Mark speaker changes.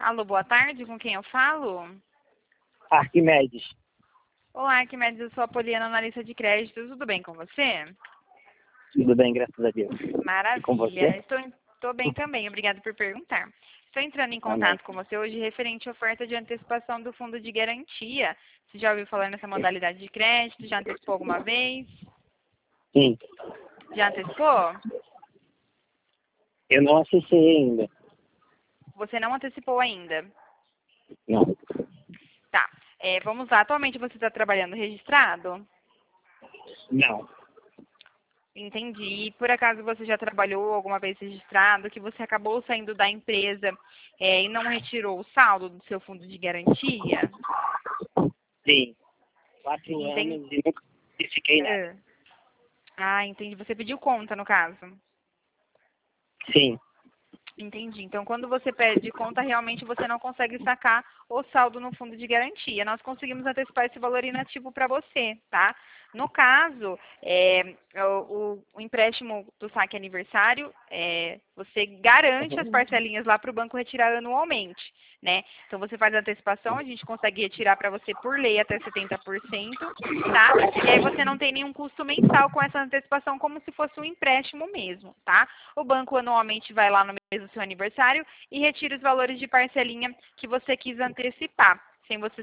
Speaker 1: Alô, boa tarde, com quem eu falo?
Speaker 2: Arquimedes.
Speaker 1: Olá, Arquimedes, eu sou a Poliana, analista de crédito, tudo bem com você?
Speaker 2: Tudo bem, graças a Deus. E com
Speaker 1: Maravilha,
Speaker 2: você?
Speaker 1: estou bem também, obrigada por perguntar. Estou entrando em
Speaker 2: Amém.
Speaker 1: contato com você hoje referente à oferta de antecipação do fundo de garantia. Você já ouviu falar nessa modalidade de crédito? Já antecipou alguma vez?
Speaker 2: Sim,
Speaker 1: Já antecipou?
Speaker 2: eu não acessei ainda.
Speaker 1: Você não antecipou ainda?
Speaker 2: Não.
Speaker 1: Tá, vamos lá. Atualmente você está trabalhando registrado?
Speaker 2: Não.
Speaker 1: Entendi. E por acaso você já trabalhou alguma vez registrado, que você acabou saindo da empresa e não retirou o saldo do seu fundo de garantia?
Speaker 2: Sim. 4
Speaker 1: Entendi.
Speaker 2: anos e nunca fiquei nada.
Speaker 1: Entendi. Você pediu conta, no caso.
Speaker 2: Sim.
Speaker 1: Entendi. Então, quando você pede conta, realmente você não consegue sacar o saldo no fundo de garantia. Nós conseguimos antecipar esse valor inativo para você, tá? No caso, o empréstimo do saque aniversário, você garante as parcelinhas lá para o banco retirar anualmente, né? Então, você faz a antecipação, a gente consegue retirar para você por lei até 70%, tá? E aí você não tem nenhum custo mensal com essa antecipação, como se fosse um empréstimo mesmo, tá? O banco anualmente vai lá no mês do seu aniversário e retira os valores de parcelinha que você quis antecipar, sem você